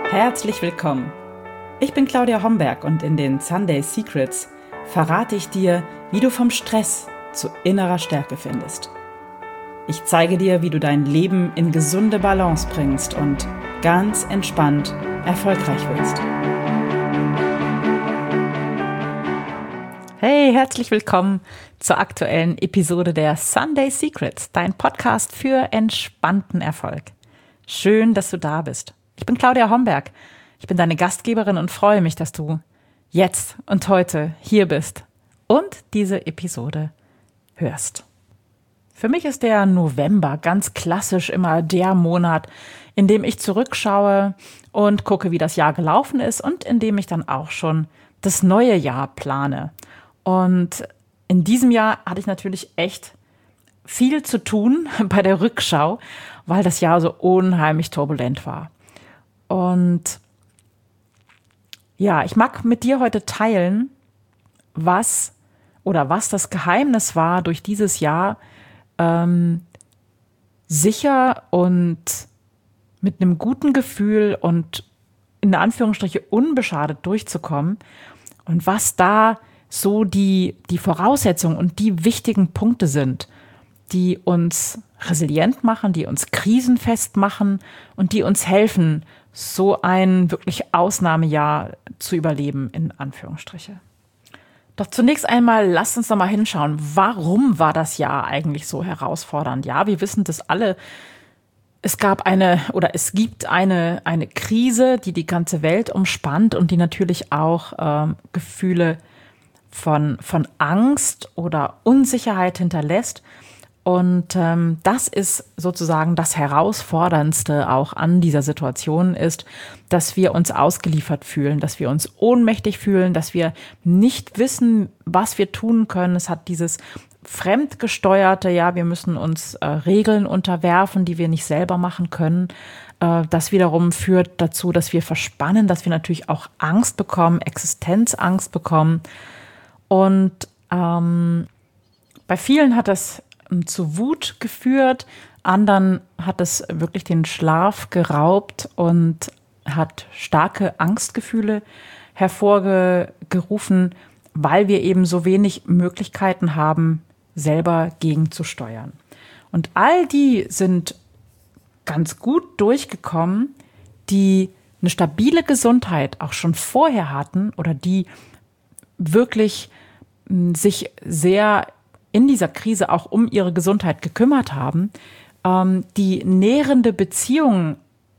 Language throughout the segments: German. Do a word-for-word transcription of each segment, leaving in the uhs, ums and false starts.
Herzlich willkommen. Ich bin Claudia Homberg und in den Sunday Secrets verrate ich dir, wie du vom Stress zu innerer Stärke findest. Ich zeige dir, wie du dein Leben in gesunde Balance bringst und ganz entspannt erfolgreich wirst. Hey, herzlich willkommen zur aktuellen Episode der Sunday Secrets, dein Podcast für entspannten Erfolg. Schön, dass du da bist. Ich bin Claudia Homberg. Ich bin deine Gastgeberin und freue mich, dass du jetzt und heute hier bist und diese Episode hörst. Für mich ist der November ganz klassisch immer der Monat, in dem ich zurückschaue und gucke, wie das Jahr gelaufen ist und in dem ich dann auch schon das neue Jahr plane. Und in diesem Jahr hatte ich natürlich echt viel zu tun bei der Rückschau, weil das Jahr so unheimlich turbulent war. Und ja, ich mag mit dir heute teilen, was oder was das Geheimnis war, durch dieses Jahr ähm, sicher und mit einem guten Gefühl und in Anführungsstriche unbeschadet durchzukommen und was da so die, die Voraussetzungen und die wichtigen Punkte sind, die uns resilient machen, die uns krisenfest machen und die uns helfen, so ein wirklich Ausnahmejahr zu überleben, in Anführungsstriche. Doch zunächst einmal, lasst uns noch mal hinschauen, warum war das Jahr eigentlich so herausfordernd? Ja, wir wissen das alle. Es gab eine oder es gibt eine, eine Krise, die die ganze Welt umspannt und die natürlich auch ähm, Gefühle von, von Angst oder Unsicherheit hinterlässt. Und ähm, das ist sozusagen das Herausforderndste auch an dieser Situation ist, dass wir uns ausgeliefert fühlen, dass wir uns ohnmächtig fühlen, dass wir nicht wissen, was wir tun können. Es hat dieses fremdgesteuerte, ja, wir müssen uns äh, Regeln unterwerfen, die wir nicht selber machen können. Äh, das wiederum führt dazu, dass wir verspannen, dass wir natürlich auch Angst bekommen, Existenzangst bekommen. Und ähm, bei vielen hat das zu Wut geführt, anderen hat es wirklich den Schlaf geraubt und hat starke Angstgefühle hervorgerufen, weil wir eben so wenig Möglichkeiten haben, selber gegenzusteuern. Und all die sind ganz gut durchgekommen, die eine stabile Gesundheit auch schon vorher hatten oder die wirklich sich sehr in dieser Krise auch um ihre Gesundheit gekümmert haben, ähm, die nährende Beziehungen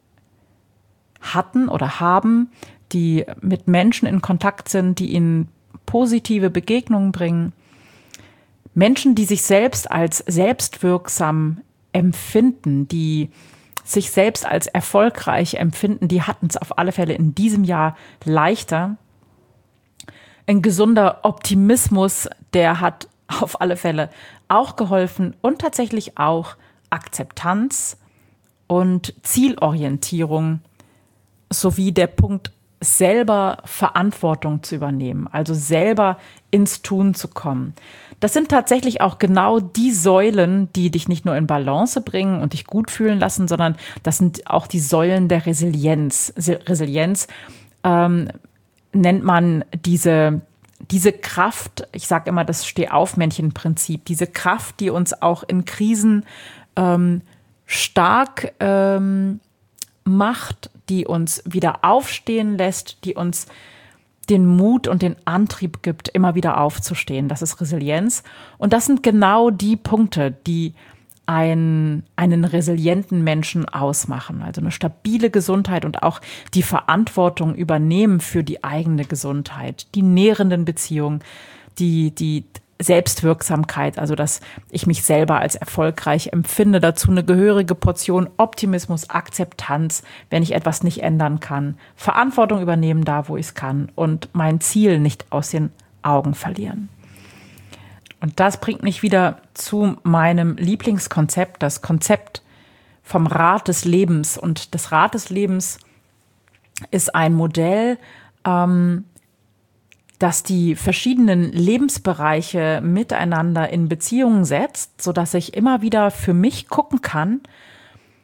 hatten oder haben, die mit Menschen in Kontakt sind, die ihnen positive Begegnungen bringen. Menschen, die sich selbst als selbstwirksam empfinden, die sich selbst als erfolgreich empfinden, die hatten es auf alle Fälle in diesem Jahr leichter. Ein gesunder Optimismus, der hat auf alle Fälle auch geholfen und tatsächlich auch Akzeptanz und Zielorientierung sowie der Punkt, selber Verantwortung zu übernehmen, also selber ins Tun zu kommen. Das sind tatsächlich auch genau die Säulen, die dich nicht nur in Balance bringen und dich gut fühlen lassen, sondern das sind auch die Säulen der Resilienz. Resilienz ähm, nennt man diese Diese Kraft, ich sage immer das Steh-auf-Männchen-Prinzip, diese Kraft, die uns auch in Krisen ähm, stark ähm, macht, die uns wieder aufstehen lässt, die uns den Mut und den Antrieb gibt, immer wieder aufzustehen. Das ist Resilienz. Und das sind genau die Punkte, die ein, einen resilienten Menschen ausmachen. Also eine stabile Gesundheit und auch die Verantwortung übernehmen für die eigene Gesundheit, die nährenden Beziehungen, die, die Selbstwirksamkeit, also dass ich mich selber als erfolgreich empfinde, dazu eine gehörige Portion Optimismus, Akzeptanz, wenn ich etwas nicht ändern kann, Verantwortung übernehmen da, wo ich es kann und mein Ziel nicht aus den Augen verlieren. Und das bringt mich wieder zu meinem Lieblingskonzept, das Konzept vom Rad des Lebens. Und das Rad des Lebens ist ein Modell, ähm, das die verschiedenen Lebensbereiche miteinander in Beziehung setzt, sodass ich immer wieder für mich gucken kann,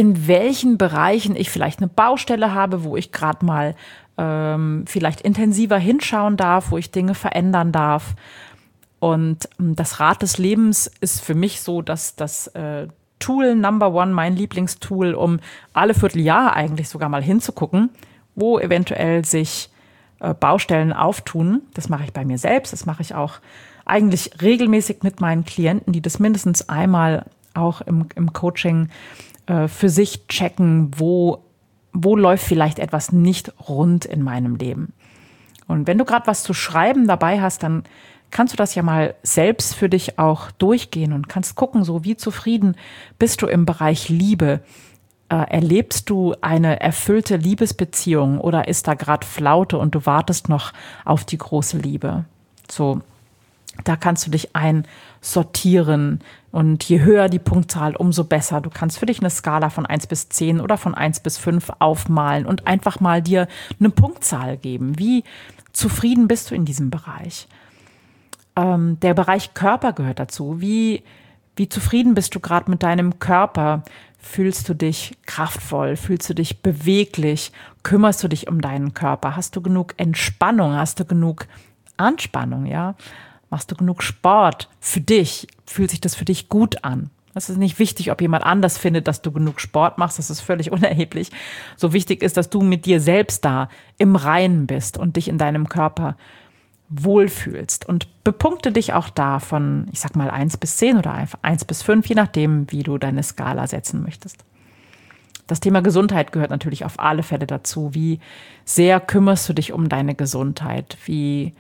in welchen Bereichen ich vielleicht eine Baustelle habe, wo ich gerade mal ähm, vielleicht intensiver hinschauen darf, wo ich Dinge verändern darf. Und ähm, das Rad des Lebens ist für mich so, dass das äh, Tool Number One, mein Lieblingstool, um alle Vierteljahr eigentlich sogar mal hinzugucken, wo eventuell sich äh, Baustellen auftun. Das mache ich bei mir selbst, das mache ich auch eigentlich regelmäßig mit meinen Klienten, die das mindestens einmal auch im, im Coaching äh, für sich checken, wo, wo läuft vielleicht etwas nicht rund in meinem Leben. Und wenn du gerade was zu schreiben dabei hast, dann kannst du das ja mal selbst für dich auch durchgehen und kannst gucken, so wie zufrieden bist du im Bereich Liebe. Äh, erlebst du eine erfüllte Liebesbeziehung oder ist da gerade Flaute und du wartest noch auf die große Liebe? So, da kannst du dich einsortieren und je höher die Punktzahl, umso besser. Du kannst für dich eine Skala von eins bis zehn oder von eins bis fünf aufmalen und einfach mal dir eine Punktzahl geben. Wie zufrieden bist du in diesem Bereich? Ähm, der Bereich Körper gehört dazu. Wie, wie zufrieden bist du gerade mit deinem Körper? Fühlst du dich kraftvoll? Fühlst du dich beweglich? Kümmerst du dich um deinen Körper? Hast du genug Entspannung? Hast du genug Anspannung? Ja? Machst du genug Sport für dich? Fühlt sich das für dich gut an? Es ist nicht wichtig, ob jemand anders findet, dass du genug Sport machst. Das ist völlig unerheblich. So wichtig ist, dass du mit dir selbst da im Reinen bist und dich in deinem Körper wohlfühlst. Und bepunkte dich auch da von, ich sag mal, eins bis zehn oder einfach eins bis fünf, je nachdem, wie du deine Skala setzen möchtest. Das Thema Gesundheit gehört natürlich auf alle Fälle dazu. Wie sehr kümmerst du dich um deine Gesundheit? Wie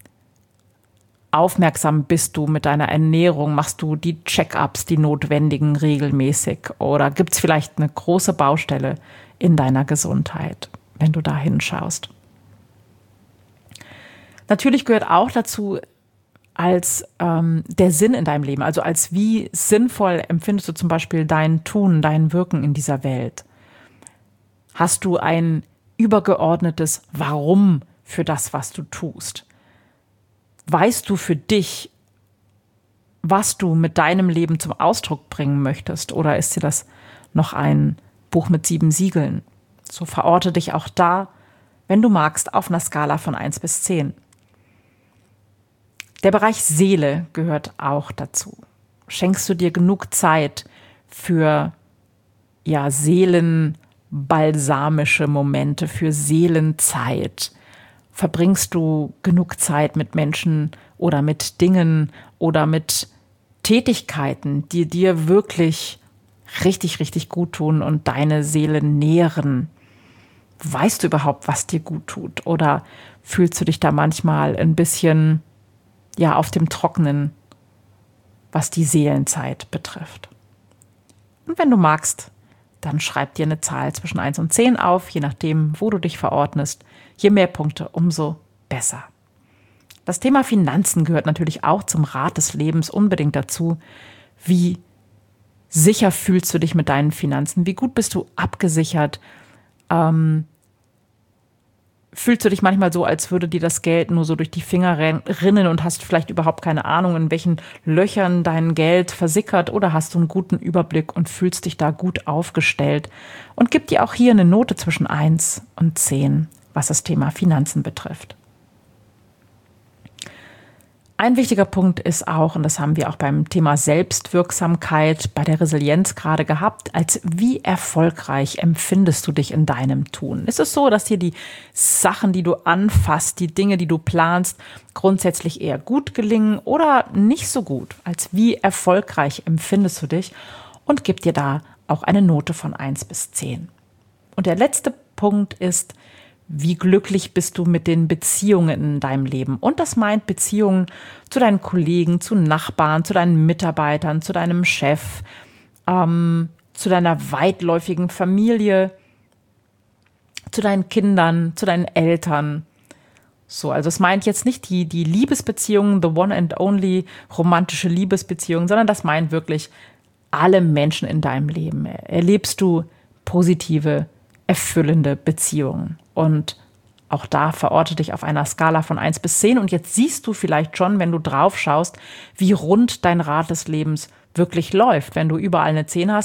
aufmerksam bist du mit deiner Ernährung? Machst du die Check-ups, die notwendigen, regelmäßig? Oder gibt es vielleicht eine große Baustelle in deiner Gesundheit, wenn du da hinschaust? Natürlich gehört auch dazu, als ähm, der Sinn in deinem Leben, also als wie sinnvoll empfindest du zum Beispiel dein Tun, dein Wirken in dieser Welt? Hast du ein übergeordnetes Warum für das, was du tust? Weißt du für dich, was du mit deinem Leben zum Ausdruck bringen möchtest? Oder ist dir das noch ein Buch mit sieben Siegeln? So verorte dich auch da, wenn du magst, auf einer Skala von eins bis zehn. Der Bereich Seele gehört auch dazu. Schenkst du dir genug Zeit für ja, seelenbalsamische Momente, für Seelenzeit? Verbringst du genug Zeit mit Menschen oder mit Dingen oder mit Tätigkeiten, die dir wirklich richtig, richtig gut tun und deine Seele nähren? Weißt du überhaupt, was dir gut tut? Oder fühlst du dich da manchmal ein bisschen ja, auf dem Trockenen, was die Seelenzeit betrifft? Und wenn du magst, dann schreib dir eine Zahl zwischen eins und zehn auf, je nachdem, wo du dich verordnest. Je mehr Punkte, umso besser. Das Thema Finanzen gehört natürlich auch zum Rad des Lebens unbedingt dazu. Wie sicher fühlst du dich mit deinen Finanzen? Wie gut bist du abgesichert? Ähm, fühlst du dich manchmal so, als würde dir das Geld nur so durch die Finger rinnen und hast vielleicht überhaupt keine Ahnung, in welchen Löchern dein Geld versickert, oder hast du einen guten Überblick und fühlst dich da gut aufgestellt? Und gib dir auch hier eine Note zwischen eins und zehn, was das Thema Finanzen betrifft. Ein wichtiger Punkt ist auch, und das haben wir auch beim Thema Selbstwirksamkeit bei der Resilienz gerade gehabt, als wie erfolgreich empfindest du dich in deinem Tun? Ist es so, dass dir die Sachen, die du anfasst, die Dinge, die du planst, grundsätzlich eher gut gelingen oder nicht so gut? Als wie erfolgreich empfindest du dich? Und gib dir da auch eine Note von eins bis zehn. Und der letzte Punkt ist, wie glücklich bist du mit den Beziehungen in deinem Leben? Und das meint Beziehungen zu deinen Kollegen, zu Nachbarn, zu deinen Mitarbeitern, zu deinem Chef, ähm, zu deiner weitläufigen Familie, zu deinen Kindern, zu deinen Eltern. So, also es meint jetzt nicht die, die Liebesbeziehungen, the one and only romantische Liebesbeziehungen, sondern das meint wirklich alle Menschen in deinem Leben. Erlebst du positive, erfüllende Beziehungen? Und auch da verorte dich auf einer Skala von eins bis zehn. Und jetzt siehst du vielleicht schon, wenn du drauf schaust, wie rund dein Rad des Lebens wirklich läuft. Wenn du überall eine zehn hast,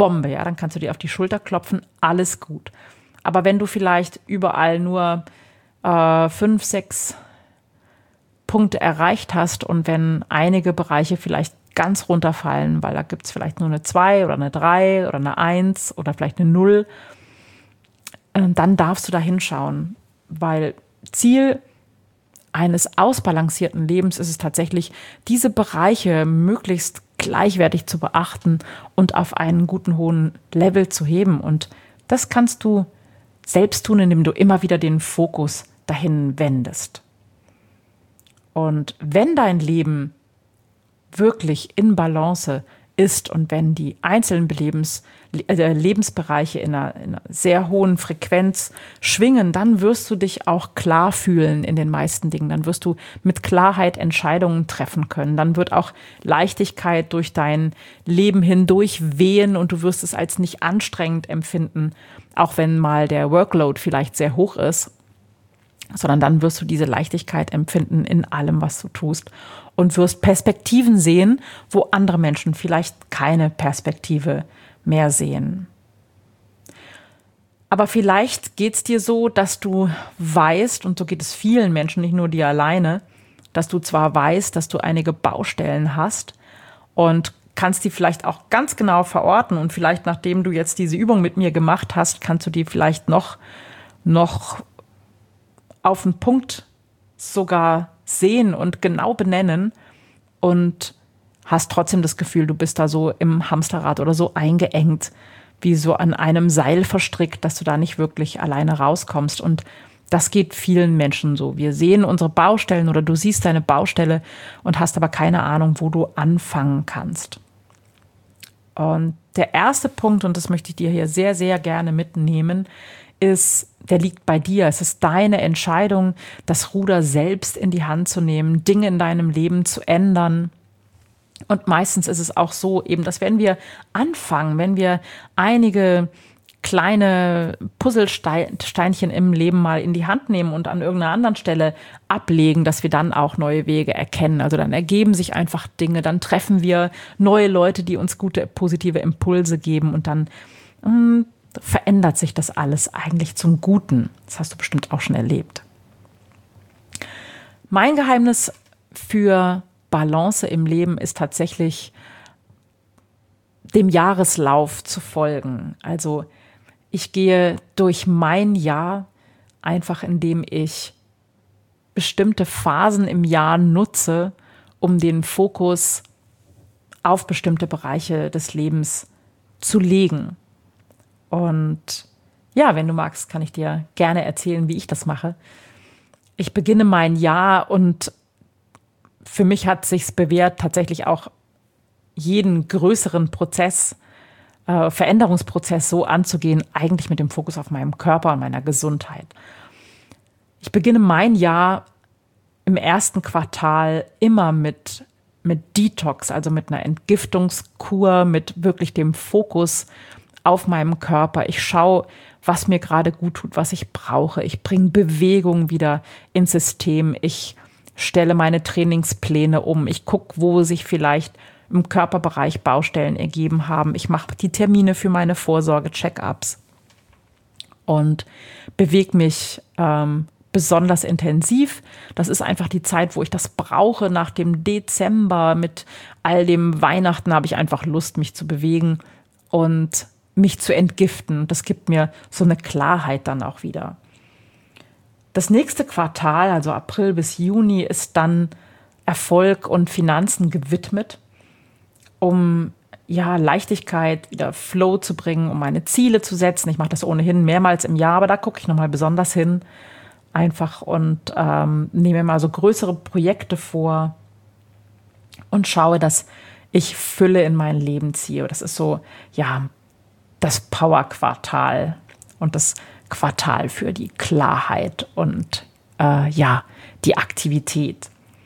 Bombe, ja, dann kannst du dir auf die Schulter klopfen, alles gut. Aber wenn du vielleicht überall nur äh, fünf, sechs Punkte erreicht hast und wenn einige Bereiche vielleicht ganz runterfallen, weil da gibt es vielleicht nur eine zwei oder eine drei oder eine eins oder vielleicht eine null, äh, dann darfst du da hinschauen, weil Ziel eines ausbalancierten Lebens ist es tatsächlich, diese Bereiche möglichst gleichwertig zu beachten und auf einen guten, hohen Level zu heben. Und das kannst du selbst tun, indem du immer wieder den Fokus dahin wendest. Und wenn dein Leben wirklich in Balance ist und wenn die einzelnen Lebens, äh, Lebensbereiche in einer, in einer sehr hohen Frequenz schwingen, dann wirst du dich auch klar fühlen in den meisten Dingen. Dann wirst du mit Klarheit Entscheidungen treffen können. Dann wird auch Leichtigkeit durch dein Leben hindurch wehen und du wirst es als nicht anstrengend empfinden, auch wenn mal der Workload vielleicht sehr hoch ist, sondern dann wirst du diese Leichtigkeit empfinden in allem, was du tust und wirst Perspektiven sehen, wo andere Menschen vielleicht keine Perspektive mehr sehen. Aber vielleicht geht es dir so, dass du weißt, und so geht es vielen Menschen, nicht nur dir alleine, dass du zwar weißt, dass du einige Baustellen hast und kannst die vielleicht auch ganz genau verorten und vielleicht, nachdem du jetzt diese Übung mit mir gemacht hast, kannst du die vielleicht noch, noch auf den Punkt sogar sehen und genau benennen und hast trotzdem das Gefühl, du bist da so im Hamsterrad oder so eingeengt, wie so an einem Seil verstrickt, dass du da nicht wirklich alleine rauskommst. Und das geht vielen Menschen so. Wir sehen unsere Baustellen oder du siehst deine Baustelle und hast aber keine Ahnung, wo du anfangen kannst. Und der erste Punkt, und das möchte ich dir hier sehr, sehr gerne mitnehmen, ist, der liegt bei dir. Es ist deine Entscheidung, das Ruder selbst in die Hand zu nehmen, Dinge in deinem Leben zu ändern. Und meistens ist es auch so, eben, dass wenn wir anfangen, wenn wir einige kleine Puzzlesteinchen im Leben mal in die Hand nehmen und an irgendeiner anderen Stelle ablegen, dass wir dann auch neue Wege erkennen. Also dann ergeben sich einfach Dinge, dann treffen wir neue Leute, die uns gute, positive Impulse geben und dann mh, verändert sich das alles eigentlich zum Guten. Das hast du bestimmt auch schon erlebt. Mein Geheimnis für Balance im Leben ist tatsächlich, dem Jahreslauf zu folgen. Also ich gehe durch mein Jahr einfach, indem ich bestimmte Phasen im Jahr nutze, um den Fokus auf bestimmte Bereiche des Lebens zu legen. Und ja, wenn du magst, kann ich dir gerne erzählen, wie ich das mache. Ich beginne mein Jahr und für mich hat sich's bewährt, tatsächlich auch jeden größeren Prozess, äh, Veränderungsprozess so anzugehen, eigentlich mit dem Fokus auf meinem Körper und meiner Gesundheit. Ich beginne mein Jahr im ersten Quartal immer mit, mit Detox, also mit einer Entgiftungskur, mit wirklich dem Fokus auf meinem Körper. Ich schaue, was mir gerade gut tut, was ich brauche. Ich bringe Bewegung wieder ins System. Ich stelle meine Trainingspläne um. Ich gucke, wo sich vielleicht im Körperbereich Baustellen ergeben haben. Ich mache die Termine für meine Vorsorge-Check-ups und bewege mich ähm, besonders intensiv. Das ist einfach die Zeit, wo ich das brauche. Nach dem Dezember mit all dem Weihnachten habe ich einfach Lust, mich zu bewegen und mich zu entgiften. Das gibt mir so eine Klarheit dann auch wieder. Das nächste Quartal, also April bis Juni, ist dann Erfolg und Finanzen gewidmet, um ja Leichtigkeit, wieder Flow zu bringen, um meine Ziele zu setzen. Ich mache das ohnehin mehrmals im Jahr, aber da gucke ich nochmal besonders hin. Einfach und ähm, nehme mal so größere Projekte vor und schaue, dass ich Fülle in mein Leben ziehe. Das ist so, ja, das Power-Quartal und das Quartal für die Klarheit und äh, ja, die Aktivität.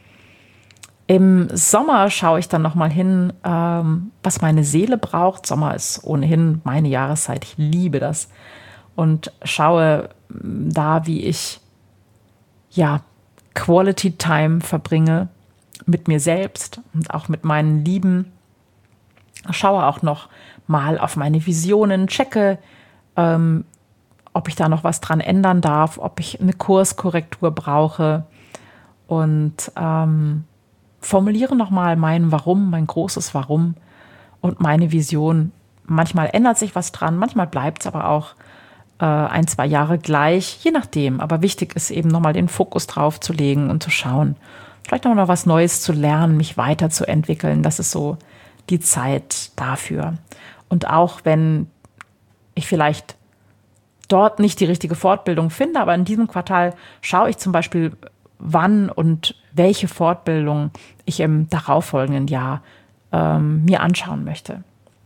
Im Sommer schaue ich dann nochmal hin, ähm, was meine Seele braucht. Sommer ist ohnehin meine Jahreszeit, ich liebe das. Und schaue da, wie ich ja Quality Time verbringe mit mir selbst und auch mit meinen Lieben. Schaue auch noch mal auf meine Visionen, checke, ähm, ob ich da noch was dran ändern darf, ob ich eine Kurskorrektur brauche und ähm, formuliere nochmal mein Warum, mein großes Warum und meine Vision. Manchmal ändert sich was dran, manchmal bleibt es aber auch äh, ein, zwei Jahre gleich, je nachdem. Aber wichtig ist eben nochmal den Fokus drauf zu legen und zu schauen, vielleicht nochmal was Neues zu lernen, mich weiterzuentwickeln. Das ist so die Zeit dafür. Und auch wenn ich vielleicht dort nicht die richtige Fortbildung finde, aber in diesem Quartal schaue ich zum Beispiel, wann und welche Fortbildung ich im darauffolgenden Jahr ähm, mir anschauen möchte.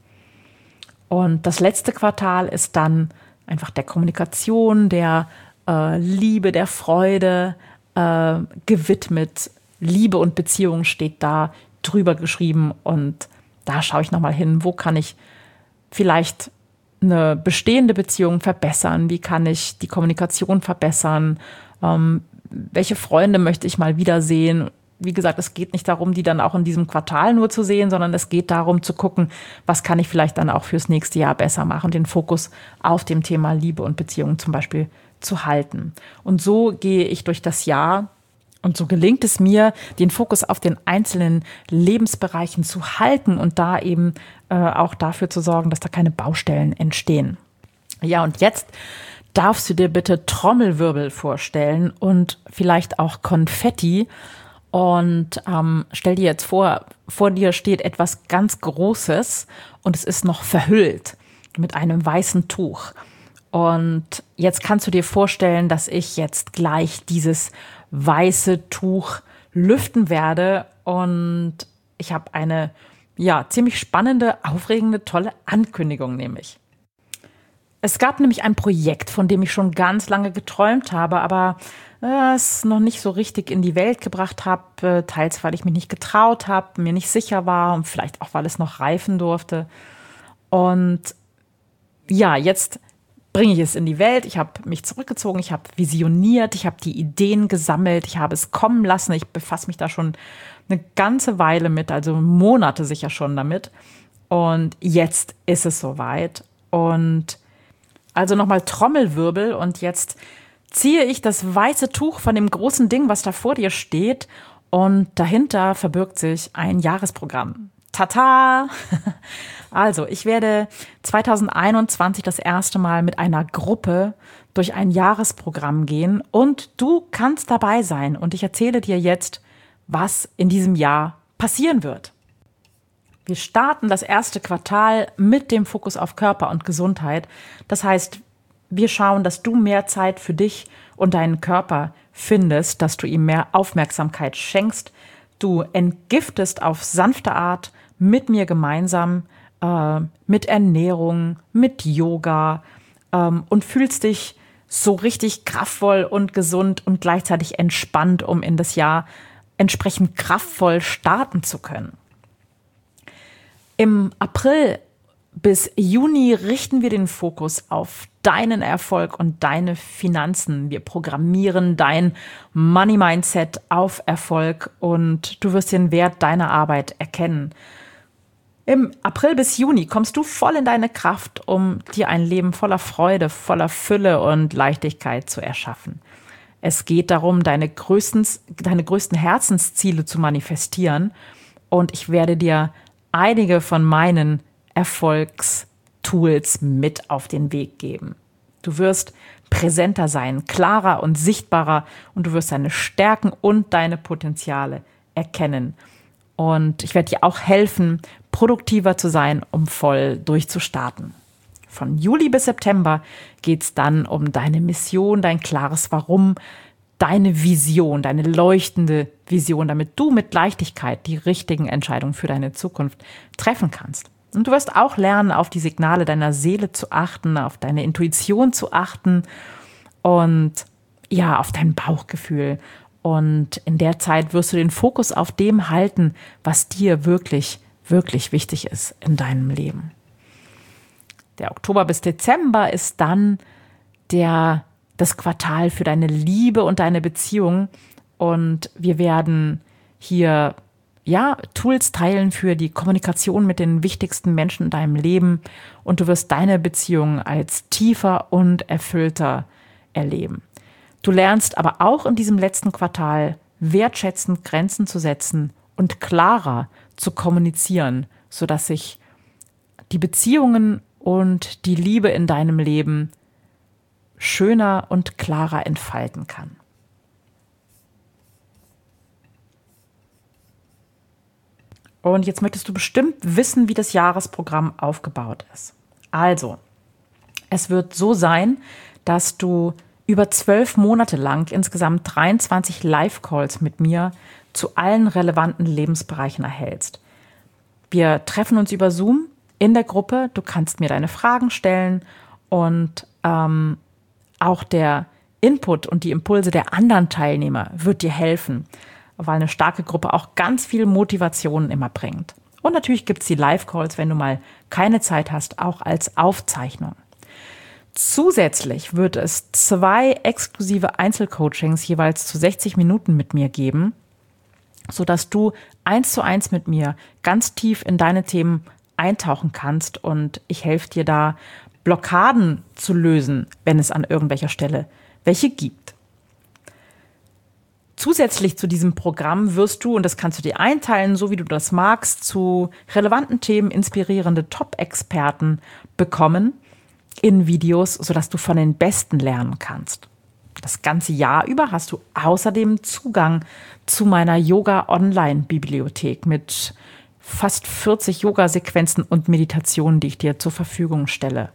Und das letzte Quartal ist dann einfach der Kommunikation, der äh, Liebe, der Freude äh, gewidmet. Liebe und Beziehung steht da drüber geschrieben und da schaue ich nochmal hin, wo kann ich vielleicht eine bestehende Beziehung verbessern, wie kann ich die Kommunikation verbessern, ähm, welche Freunde möchte ich mal wiedersehen. Wie gesagt, es geht nicht darum, die dann auch in diesem Quartal nur zu sehen, sondern es geht darum zu gucken, was kann ich vielleicht dann auch fürs nächste Jahr besser machen, den Fokus auf dem Thema Liebe und Beziehung zum Beispiel zu halten. Und so gehe ich durch das Jahr und so gelingt es mir, den Fokus auf den einzelnen Lebensbereichen zu halten und da eben äh, auch dafür zu sorgen, dass da keine Baustellen entstehen. Ja, und jetzt darfst du dir bitte Trommelwirbel vorstellen und vielleicht auch Konfetti. Und ähm, stell dir jetzt vor, vor dir steht etwas ganz Großes und es ist noch verhüllt mit einem weißen Tuch. Und jetzt kannst du dir vorstellen, dass ich jetzt gleich dieses weiße Tuch lüften werde. Und ich habe eine ja ziemlich spannende, aufregende, tolle Ankündigung nämlich. Es gab nämlich ein Projekt, von dem ich schon ganz lange geträumt habe, aber äh, es noch nicht so richtig in die Welt gebracht habe, äh, teils weil ich mich nicht getraut habe, mir nicht sicher war und vielleicht auch, weil es noch reifen durfte. Und ja, jetzt bringe ich es in die Welt. Ich habe mich zurückgezogen, ich habe visioniert, ich habe die Ideen gesammelt, ich habe es kommen lassen. Ich befasse mich da schon eine ganze Weile mit, also Monate sicher schon damit. Und jetzt ist es soweit. Und also nochmal Trommelwirbel und jetzt ziehe ich das weiße Tuch von dem großen Ding, was da vor dir steht und dahinter verbirgt sich ein Jahresprogramm. Tata! Also, ich werde zwanzig einundzwanzig das erste Mal mit einer Gruppe durch ein Jahresprogramm gehen und du kannst dabei sein und ich erzähle dir jetzt, was in diesem Jahr passieren wird. Wir starten das erste Quartal mit dem Fokus auf Körper und Gesundheit. Das heißt, wir schauen, dass du mehr Zeit für dich und deinen Körper findest, dass du ihm mehr Aufmerksamkeit schenkst. Du entgiftest auf sanfte Art mit mir gemeinsam, äh, mit Ernährung, mit Yoga ähm, und fühlst dich so richtig kraftvoll und gesund und gleichzeitig entspannt, um in das Jahr entsprechend kraftvoll starten zu können. Im April bis Juni richten wir den Fokus auf deinen Erfolg und deine Finanzen. Wir programmieren dein Money Mindset auf Erfolg und du wirst den Wert deiner Arbeit erkennen. Im April bis Juni kommst du voll in deine Kraft, um dir ein Leben voller Freude, voller Fülle und Leichtigkeit zu erschaffen. Es geht darum, deine größten, deine größten Herzensziele zu manifestieren und ich werde dir einige von meinen Erfolgstools mit auf den Weg geben. Du wirst präsenter sein, klarer und sichtbarer und du wirst deine Stärken und deine Potenziale erkennen. Und ich werde dir auch helfen, produktiver zu sein, um voll durchzustarten. Von Juli bis September geht es dann um deine Mission, dein klares Warum, deine Vision, deine leuchtende Vision, damit du mit Leichtigkeit die richtigen Entscheidungen für deine Zukunft treffen kannst. Und du wirst auch lernen, auf die Signale deiner Seele zu achten, auf deine Intuition zu achten und ja, auf dein Bauchgefühl. Und in der Zeit wirst du den Fokus auf dem halten, was dir wirklich, wirklich wichtig ist in deinem Leben. Der Oktober bis Dezember ist dann der das Quartal für deine Liebe und deine Beziehung. Und wir werden hier ja, Tools teilen für die Kommunikation mit den wichtigsten Menschen in deinem Leben und du wirst deine Beziehung als tiefer und erfüllter erleben. Du lernst aber auch in diesem letzten Quartal wertschätzend Grenzen zu setzen und klarer zu kommunizieren, sodass sich die Beziehungen und die Liebe in deinem Leben schöner und klarer entfalten kann. Und jetzt möchtest du bestimmt wissen, wie das Jahresprogramm aufgebaut ist. Also, es wird so sein, dass du über zwölf Monate lang insgesamt dreiundzwanzig Live-Calls mit mir zu allen relevanten Lebensbereichen erhältst. Wir treffen uns über Zoom in der Gruppe. Du kannst mir deine Fragen stellen und ähm, auch der Input und die Impulse der anderen Teilnehmer wird dir helfen, weil eine starke Gruppe auch ganz viel Motivation immer bringt. Und natürlich gibt es die Live-Calls, wenn du mal keine Zeit hast, auch als Aufzeichnung. Zusätzlich wird es zwei exklusive Einzelcoachings jeweils zu sechzig Minuten mit mir geben, sodass du eins zu eins mit mir ganz tief in deine Themen eintauchen kannst und ich helfe dir da, Blockaden zu lösen, wenn es an irgendwelcher Stelle welche gibt. Zusätzlich zu diesem Programm wirst du, und das kannst du dir einteilen, so wie du das magst, zu relevanten Themen inspirierende Top-Experten bekommen in Videos, sodass du von den Besten lernen kannst. Das ganze Jahr über hast du außerdem Zugang zu meiner Yoga-Online-Bibliothek mit fast vierzig Yoga-Sequenzen und Meditationen, die ich dir zur Verfügung stelle.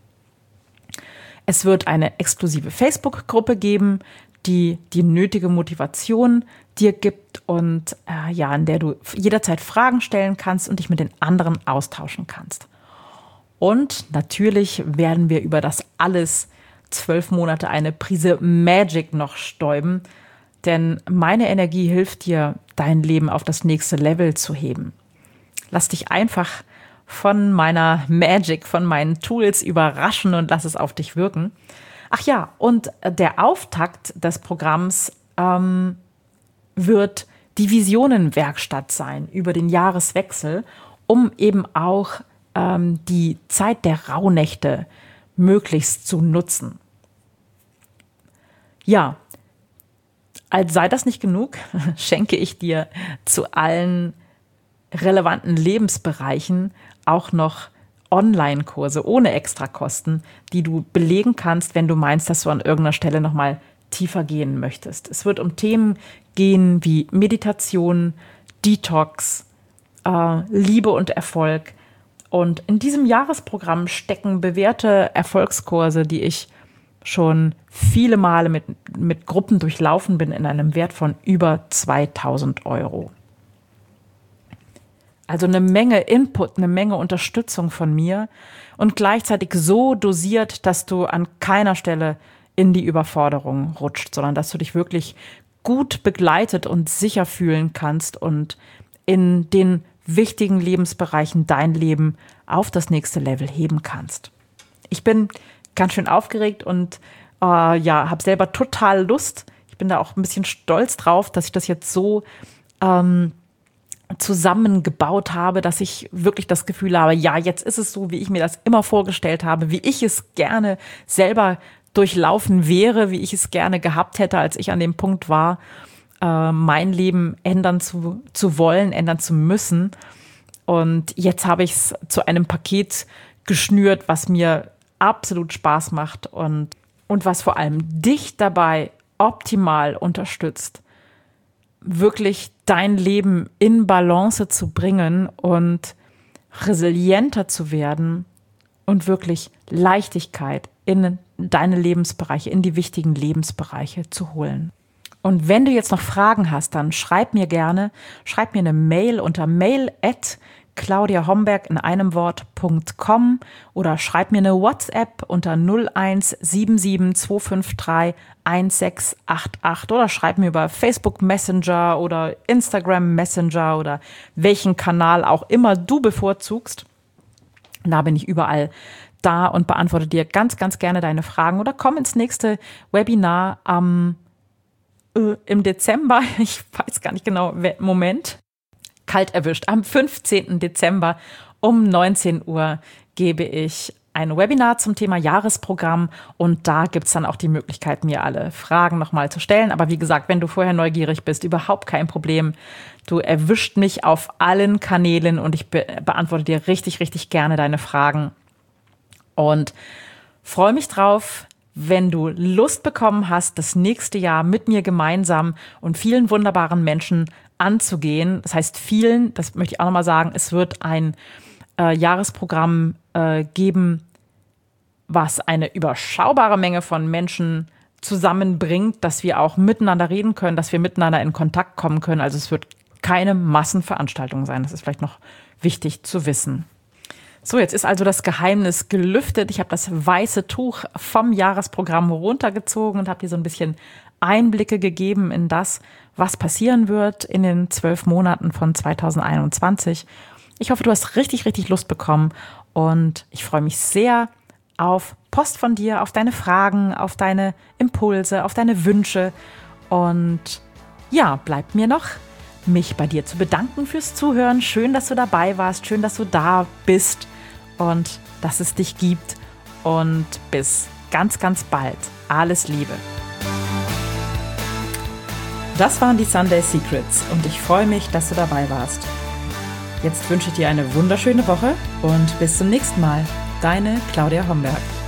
Es wird eine exklusive Facebook-Gruppe geben, die die nötige Motivation dir gibt und äh, ja, in der du jederzeit Fragen stellen kannst und dich mit den anderen austauschen kannst. Und natürlich werden wir über das alles zwölf Monate eine Prise Magic noch stäuben, denn meine Energie hilft dir, dein Leben auf das nächste Level zu heben. Lass dich einfach von meiner Magic, von meinen Tools überraschen und lass es auf dich wirken. Ach ja, und der Auftakt des Programms ähm, wird die Visionenwerkstatt sein über den Jahreswechsel, um eben auch ähm, die Zeit der Rauhnächte möglichst zu nutzen. Ja, als sei das nicht genug, schenke ich dir zu allen relevanten Lebensbereichen auch noch Online-Kurse ohne Extrakosten, die du belegen kannst, wenn du meinst, dass du an irgendeiner Stelle nochmal tiefer gehen möchtest. Es wird um Themen gehen wie Meditation, Detox, äh, Liebe und Erfolg. Und in diesem Jahresprogramm stecken bewährte Erfolgskurse, die ich schon viele Male mit, mit Gruppen durchlaufen bin, in einem Wert von über zweitausend Euro. Also eine Menge Input, eine Menge Unterstützung von mir und gleichzeitig so dosiert, dass du an keiner Stelle in die Überforderung rutscht, sondern dass du dich wirklich gut begleitet und sicher fühlen kannst und in den wichtigen Lebensbereichen dein Leben auf das nächste Level heben kannst. Ich bin ganz schön aufgeregt und äh, ja, habe selber total Lust. Ich bin da auch ein bisschen stolz drauf, dass ich das jetzt so ähm, zusammengebaut habe, dass ich wirklich das Gefühl habe, ja, jetzt ist es so, wie ich mir das immer vorgestellt habe, wie ich es gerne selber durchlaufen wäre, wie ich es gerne gehabt hätte, als ich an dem Punkt war, äh, mein Leben ändern zu, zu wollen, ändern zu müssen. Und jetzt habe ich es zu einem Paket geschnürt, was mir absolut Spaß macht und, und was vor allem dich dabei optimal unterstützt, wirklich dein Leben in Balance zu bringen und resilienter zu werden und wirklich Leichtigkeit in deine Lebensbereiche, in die wichtigen Lebensbereiche zu holen. Und wenn du jetzt noch Fragen hast, dann schreib mir gerne, schreib mir eine Mail unter mail at claudia homberg in einem Wort Punkt com oder schreib mir eine WhatsApp unter null eins sieben sieben zwei fünf drei eins sechs acht acht oder schreib mir über Facebook Messenger oder Instagram Messenger oder welchen Kanal auch immer du bevorzugst. Da bin ich überall da und beantworte dir ganz, ganz gerne deine Fragen oder komm ins nächste Webinar am, äh, im Dezember. Ich weiß gar nicht genau, Moment. kalt erwischt. Am fünfzehnten Dezember um neunzehn Uhr gebe ich ein Webinar zum Thema Jahresprogramm und da gibt es dann auch die Möglichkeit, mir alle Fragen nochmal zu stellen. Aber wie gesagt, wenn du vorher neugierig bist, überhaupt kein Problem. Du erwischt mich auf allen Kanälen und ich be- beantworte dir richtig, richtig gerne deine Fragen. Und freue mich drauf, wenn du Lust bekommen hast, das nächste Jahr mit mir gemeinsam und vielen wunderbaren Menschen anzugehen. Das heißt vielen, das möchte ich auch nochmal sagen, es wird ein äh, Jahresprogramm äh, geben, was eine überschaubare Menge von Menschen zusammenbringt, dass wir auch miteinander reden können, dass wir miteinander in Kontakt kommen können. Also es wird keine Massenveranstaltung sein. Das ist vielleicht noch wichtig zu wissen. So, jetzt ist also das Geheimnis gelüftet. Ich habe das weiße Tuch vom Jahresprogramm runtergezogen und habe dir so ein bisschen Einblicke gegeben in das, was passieren wird in den zwölf Monaten von zweitausendeinundzwanzig. Ich hoffe, du hast richtig, richtig Lust bekommen und ich freue mich sehr auf Post von dir, auf deine Fragen, auf deine Impulse, auf deine Wünsche. Und ja, bleibt mir noch, mich bei dir zu bedanken fürs Zuhören. Schön, dass du dabei warst, schön, dass du da bist und dass es dich gibt. Und bis ganz, ganz bald. Alles Liebe. Das waren die Sunday Secrets und ich freue mich, dass du dabei warst. Jetzt wünsche ich dir eine wunderschöne Woche und bis zum nächsten Mal. Deine Claudia Homberg.